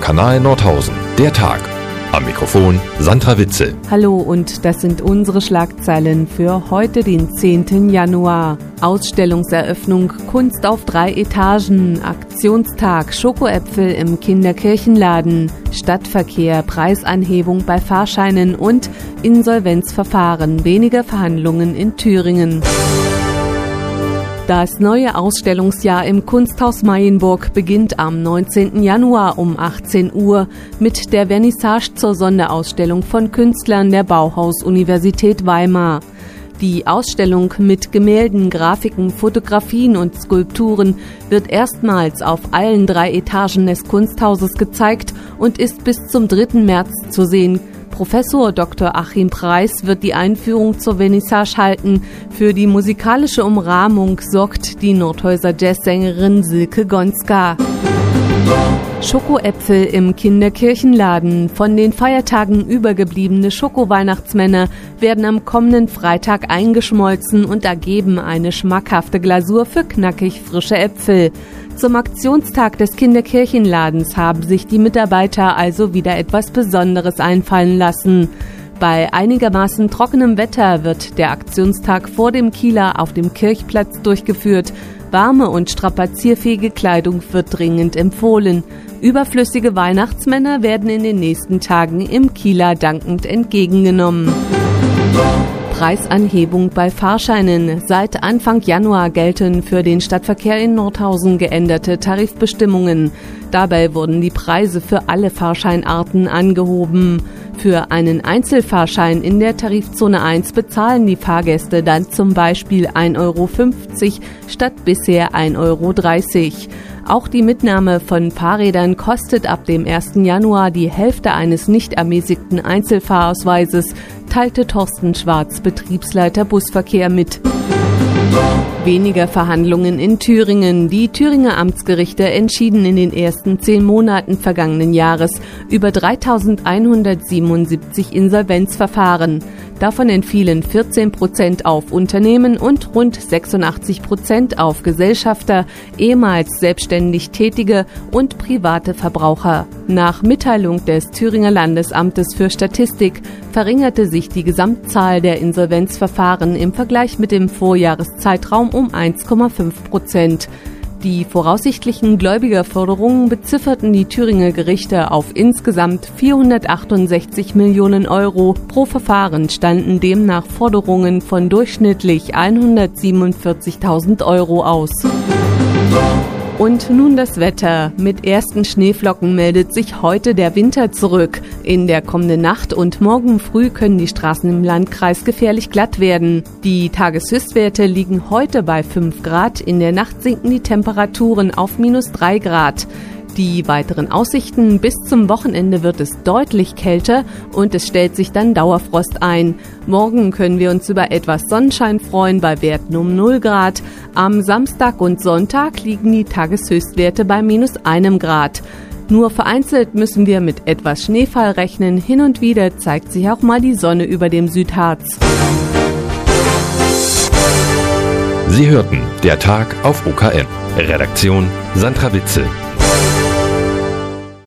Kanal Nordhausen. Der Tag. Am Mikrofon Sandra Witzel. Hallo und das sind unsere Schlagzeilen für heute, den 10. Januar. Ausstellungseröffnung Kunst auf 3 Etagen, Aktionstag Schokoäpfel im Kinderkirchenladen, Stadtverkehr, Preisanhebung bei Fahrscheinen und Insolvenzverfahren, weniger Verhandlungen in Thüringen. Das neue Ausstellungsjahr im Kunsthaus Meienburg beginnt am 19. Januar um 18 Uhr mit der Vernissage zur Sonderausstellung von Künstlern der Bauhaus-Universität Weimar. Die Ausstellung mit Gemälden, Grafiken, Fotografien und Skulpturen wird erstmals auf allen 3 Etagen des Kunsthauses gezeigt und ist bis zum 3. März zu sehen. Professor Dr. Achim Preis wird die Einführung zur Vernissage halten. Für die musikalische Umrahmung sorgt die Nordhäuser Jazzsängerin Silke Gonska. Schokoäpfel im Kinderkirchenladen. Von den Feiertagen übergebliebene Schoko-Weihnachtsmänner werden am kommenden Freitag eingeschmolzen und ergeben eine schmackhafte Glasur für knackig frische Äpfel. Zum Aktionstag des Kinderkirchenladens haben sich die Mitarbeiter also wieder etwas Besonderes einfallen lassen. Bei einigermaßen trockenem Wetter wird der Aktionstag vor dem Kieler auf dem Kirchplatz durchgeführt. Warme und strapazierfähige Kleidung wird dringend empfohlen. Überflüssige Weihnachtsmänner werden in den nächsten Tagen im Kieler dankend entgegengenommen. Preisanhebung bei Fahrscheinen. Seit Anfang Januar gelten für den Stadtverkehr in Nordhausen geänderte Tarifbestimmungen. Dabei wurden die Preise für alle Fahrscheinarten angehoben. Für einen Einzelfahrschein in der Tarifzone 1 bezahlen die Fahrgäste dann zum Beispiel 1,50 Euro statt bisher 1,30 Euro. Auch die Mitnahme von Fahrrädern kostet ab dem 1. Januar die Hälfte eines nicht ermäßigten Einzelfahrausweises, teilte Thorsten Schwarz, Betriebsleiter Busverkehr, mit. Weniger Verhandlungen in Thüringen. Die Thüringer Amtsgerichte entschieden in den ersten 10 Monaten vergangenen Jahres über 3.177 Insolvenzverfahren. Davon entfielen 14% auf Unternehmen und rund 86% auf Gesellschafter, ehemals selbstständig Tätige und private Verbraucher. Nach Mitteilung des Thüringer Landesamtes für Statistik verringerte sich die Gesamtzahl der Insolvenzverfahren im Vergleich mit dem Vorjahreszeitraum um 1,5%. Die voraussichtlichen Gläubigerforderungen bezifferten die Thüringer Gerichte auf insgesamt 468 Millionen Euro. Pro Verfahren standen demnach Forderungen von durchschnittlich 147.000 Euro aus. Und nun das Wetter. Mit ersten Schneeflocken meldet sich heute der Winter zurück. In der kommenden Nacht und morgen früh können die Straßen im Landkreis gefährlich glatt werden. Die Tageshöchstwerte liegen heute bei 5 Grad. In der Nacht sinken die Temperaturen auf -3 Grad. Die weiteren Aussichten: bis zum Wochenende wird es deutlich kälter und es stellt sich dann Dauerfrost ein. Morgen können wir uns über etwas Sonnenschein freuen bei Werten um 0 Grad. Am Samstag und Sonntag liegen die Tageshöchstwerte bei -1 Grad. Nur vereinzelt müssen wir mit etwas Schneefall rechnen. Hin und wieder zeigt sich auch mal die Sonne über dem Südharz. Sie hörten der Tag auf OKN. Redaktion Sandra Witzel.